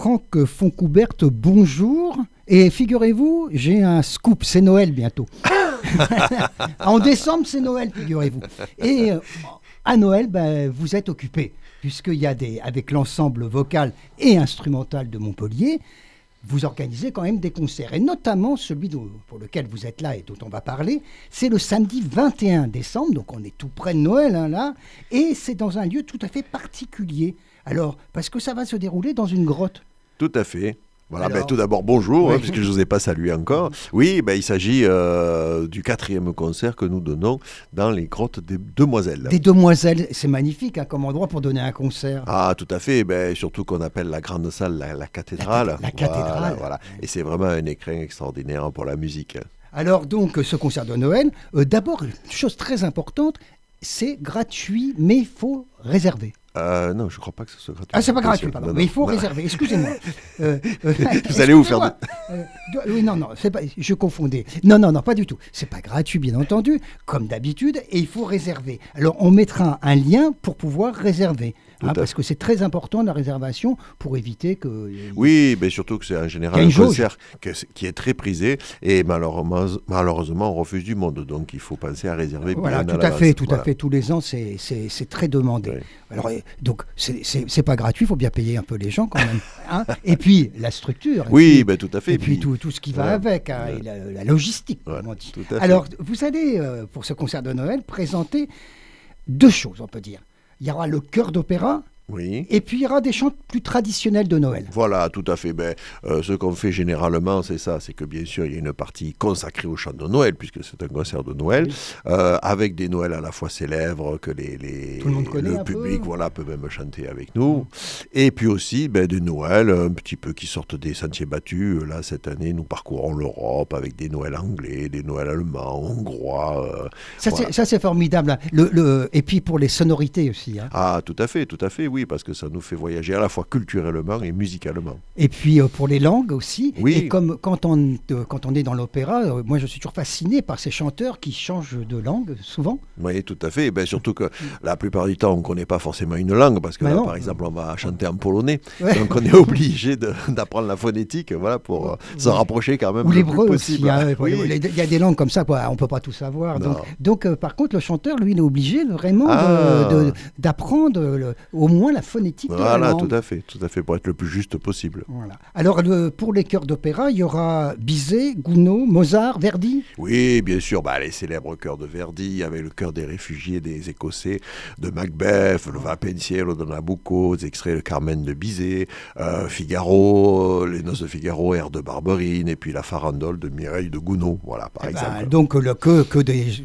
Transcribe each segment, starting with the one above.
Franck Foncoubert, bonjour. Et figurez-vous, j'ai un scoop, c'est Noël bientôt. En décembre, c'est Noël, figurez-vous. Et à Noël, vous êtes occupés, puisqu'il y a avec l'ensemble vocal et instrumental de Montpellier, vous organisez quand même des concerts. Et notamment celui pour lequel vous êtes là et dont on va parler, c'est le samedi 21 décembre, donc on est tout près de Noël, là, et c'est dans un lieu tout à fait particulier. Alors, parce que ça va se dérouler dans une grotte. Tout à fait. Voilà, Alors, tout d'abord, bonjour, oui. puisque je ne vous ai pas salué encore. Oui, il s'agit du 4e concert que nous donnons dans les grottes des Demoiselles. Des Demoiselles, c'est magnifique comme endroit pour donner un concert. Ah, tout à fait, surtout qu'on appelle la grande salle la cathédrale. La cathédrale. Voilà. Et c'est vraiment un écrin extraordinaire pour la musique. Alors donc, ce concert de Noël, d'abord, une chose très importante, c'est gratuit, mais il faut réserver. Non, je ne crois pas que ce soit gratuit. Ah, c'est pas gratuit, pardon. Mais il faut réserver, excusez-moi. Vous allez vous faire... Oui, non, c'est pas, je confondais. Non, pas du tout. C'est pas gratuit, bien entendu, comme d'habitude, et il faut réserver. Alors, on mettra un lien pour pouvoir réserver. Parce que c'est très important la réservation pour éviter que... Oui, mais surtout que c'est en général un concert qui est très prisé et malheureusement on refuse du monde, donc il faut penser à réserver bien à l'avance. Tout à fait, tous les ans c'est très demandé. Oui. Alors, donc c'est pas gratuit, il faut bien payer un peu les gens quand même. Et puis la structure. Oui, tout à fait. Et puis tout ce qui va avec, et la logistique, comme on dit. Alors vous allez, pour ce concert de Noël, présenter 2 choses, on peut dire. Il y aura le chœur d'opéra, oui. Et puis il y aura des chants plus traditionnels de Noël. Voilà, tout à fait. Ce qu'on fait généralement, c'est ça, c'est que bien sûr, il y a une partie consacrée au chant de Noël, puisque c'est un concert de Noël, oui. Avec des Noëls à la fois célèbres, que tout le monde connaît le public peut même chanter avec nous. Et puis aussi des Noëls un petit peu qui sortent des sentiers battus. Là, cette année, nous parcourons l'Europe avec des Noëls anglais, des Noëls allemands, hongrois. Ça, c'est formidable. Et puis pour les sonorités aussi. Ah, tout à fait, oui, parce que ça nous fait voyager à la fois culturellement et musicalement. Et puis pour les langues aussi. Oui. Et comme quand on est dans l'opéra, moi je suis toujours fasciné par ces chanteurs qui changent de langue souvent. Oui, tout à fait. Surtout que la plupart du temps, on ne connaît pas forcément une langue, parce que là, par exemple, on va chanter en polonais. Ouais. Donc on est obligé d'apprendre la phonétique, pour se rapprocher quand même. Ou l'hébreu aussi. Oui. Il y a des langues comme ça, on ne peut pas tout savoir. Donc par contre, le chanteur, lui, il est obligé vraiment d'apprendre au moins la phonétique de la langue. Tout à fait, pour être le plus juste possible. Voilà. Alors, pour les chœurs d'opéra, il y aura Bizet, Gounod, Mozart, Verdi. Oui, bien sûr, les célèbres chœurs de Verdi, avec le chœur des réfugiés des Écossais, de Macbeth, le Va Pensiero de Nabucco, des extraits de Carmen de Bizet, Figaro, les Noces de Figaro, Air de Barberine, et puis la Farandole de Mireille de Gounod, voilà, par exemple. Donc, que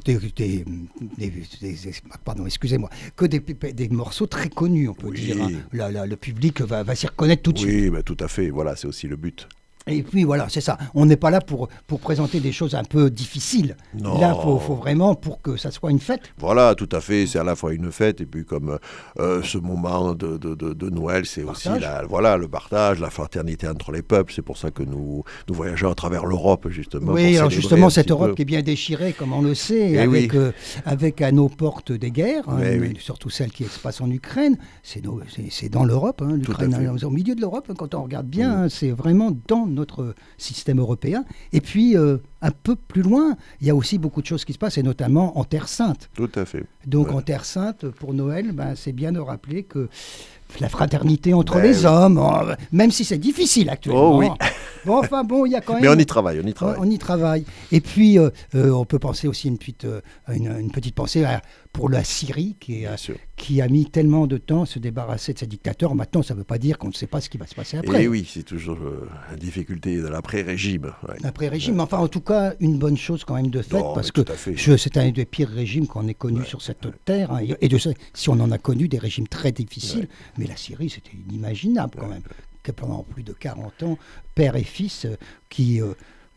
des morceaux très connus, on peut dire. Le public va s'y reconnaître tout de suite. Oui, tout à fait. Voilà, c'est aussi le but. Et puis voilà, c'est ça. On n'est pas là pour présenter des choses un peu difficiles. Non. Là, il faut vraiment pour que ça soit une fête. Voilà, tout à fait. C'est à la fois une fête et puis comme ce moment de Noël, c'est aussi le partage, la fraternité entre les peuples. C'est pour ça que nous voyageons à travers l'Europe, justement. Oui, alors justement, cette Europe qui est bien déchirée, comme on le sait, avec à nos portes des guerres, surtout celles qui se passent en Ukraine. C'est dans l'Europe, l'Ukraine, au milieu de l'Europe, quand on regarde bien, c'est vraiment dans notre système européen. Et puis, un peu plus loin, il y a aussi beaucoup de choses qui se passent, et notamment en Terre Sainte. Tout à fait. Donc, en Terre Sainte, pour Noël, c'est bien de rappeler que la fraternité entre les hommes, même si c'est difficile actuellement. Oh oui. Il y a quand même... Mais on y travaille. On y travaille. Et puis, on peut penser aussi une petite pensée pour la Syrie, qui a mis tellement de temps à se débarrasser de ses dictateurs. Maintenant, ça ne veut pas dire qu'on ne sait pas ce qui va se passer après. Et oui, c'est toujours la difficulté de l'après-régime. Ouais. L'après-régime, mais enfin, en tout cas, une bonne chose quand même de fait, parce que c'est un des pires régimes qu'on ait connu sur cette terre. Et si on en a connu des régimes très difficiles, mais la Syrie, c'était inimaginable quand même. Que pendant plus de 40 ans, père et fils qui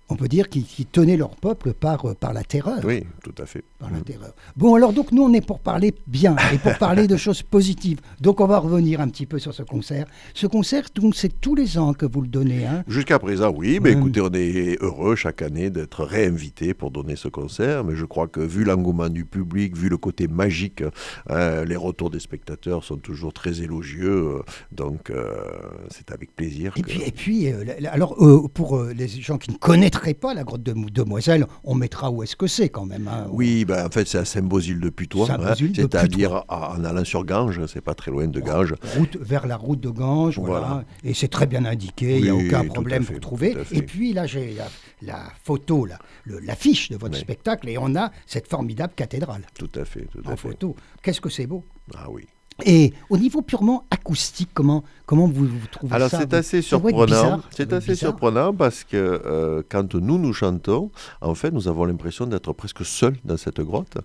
On peut dire qu'ils tenaient leur peuple par la terreur. Oui, tout à fait. Par la terreur. Bon, alors donc nous, on est pour parler bien et pour parler de choses positives. Donc on va revenir un petit peu sur ce concert. Ce concert, donc, c'est tous les ans que vous le donnez. Hein. Jusqu'à présent, oui. Mais écoutez, on est heureux chaque année d'être réinvité pour donner ce concert. Mais je crois que vu l'engouement du public, vu le côté magique, les retours des spectateurs sont toujours très élogieux. Donc c'est avec plaisir. Et puis alors pour les gens qui ne connaîtraient pas la grotte de Demoiselle, on mettra où est-ce que c'est quand même. Hein. Oui, en fait c'est à Saint-Bosile-de-Putois, c'est-à-dire en allant sur Ganges, c'est pas très loin de Ganges. Vers la route de Ganges, voilà. Et c'est très bien indiqué, il n'y a aucun problème pour trouver. Et puis là j'ai la photo, l'affiche de votre spectacle, et on a cette formidable cathédrale. Tout à fait. En photo. Qu'est-ce que c'est beau. Ah oui. Et au niveau purement acoustique, comment vous trouvez ça? Alors c'est assez surprenant. C'est assez surprenant parce que quand nous chantons, en fait, nous avons l'impression d'être presque seuls dans cette grotte.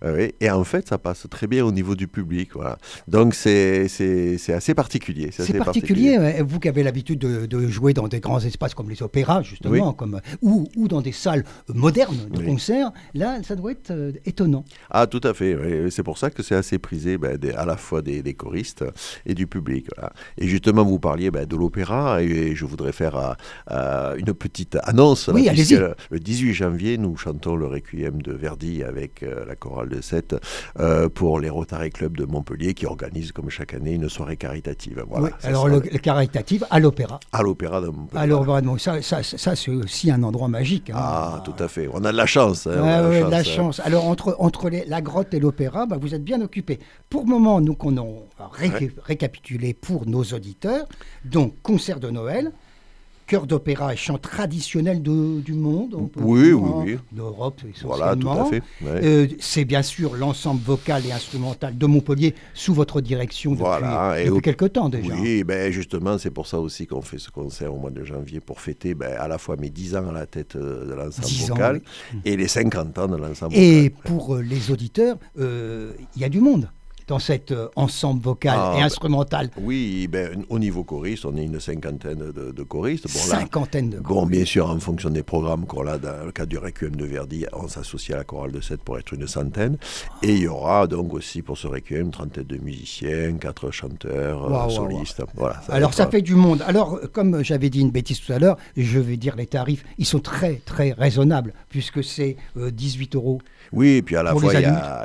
Et en fait, ça passe très bien au niveau du public. Voilà. Donc c'est assez particulier. C'est particulier. Vous qui avez l'habitude de jouer dans des grands espaces comme les opéras, justement, ou dans des salles modernes de concert, là, ça doit être étonnant. Ah, tout à fait. Oui. C'est pour ça que c'est assez prisé à la fois des choristes et du public. Voilà. Et justement, vous parliez de l'opéra et je voudrais faire une petite annonce. Oui, allez-y. Le 18 janvier, nous chantons le Requiem de Verdi avec la chorale de Sète pour les Rotary Club de Montpellier qui organisent comme chaque année une soirée caritative. Voilà, oui, alors le caritative à l'opéra. À l'opéra de Montpellier. Alors vraiment, ça c'est aussi un endroit magique. Hein. Ah, tout à fait. On a de la chance. La chance. Alors entre la grotte et l'opéra, vous êtes bien occupés. Pour le moment, nous qu'on va récapituler pour nos auditeurs. Donc, concert de Noël, chœur d'opéra et chant traditionnel du monde. Oui. D'Europe essentiellement. Voilà, tout à fait. Ouais. C'est bien sûr l'ensemble vocal et instrumental de Montpellier sous votre direction depuis quelque temps déjà. Oui, justement, c'est pour ça aussi qu'on fait ce concert au mois de janvier pour fêter à la fois mes 10 ans à la tête de l'ensemble vocal et les 50 ans de l'ensemble vocal. Et pour les auditeurs, il y a du monde dans cet ensemble vocal et instrumental. Oui, au niveau choriste, on est une cinquantaine de choristes. Cinquantaine de choristes. Bon, bien sûr, en fonction des programmes qu'on a, dans le cadre du Requiem de Verdi, on s'associe à la chorale de Sète pour être une centaine. Et il y aura donc aussi pour ce Requiem une trentaine de musiciens, 4 chanteurs, solistes. Voilà, ça fait du monde. Alors, comme j'avais dit une bêtise tout à l'heure, je vais dire les tarifs, ils sont très, très raisonnables, puisque c'est 18 €. Oui, et puis à la fois, il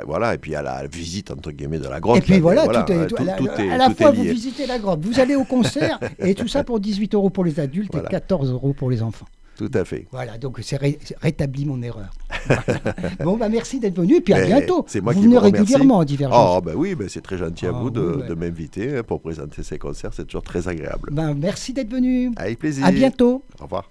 y a la visite, entre guillemets, de la grotte. Et puis à la fois, vous visitez la grotte, vous allez au concert, et tout ça pour 18 € pour les adultes et 14 € pour les enfants. Tout à fait. Voilà, donc c'est rétabli mon erreur. Bon, merci d'être venu, et puis à bientôt. C'est moi vous qui venez vous remercie. Régulièrement en Divergence. Oui, c'est très gentil à vous de m'inviter pour présenter ces concerts, c'est toujours très agréable. Merci d'être venu. Avec plaisir. À bientôt. Au revoir.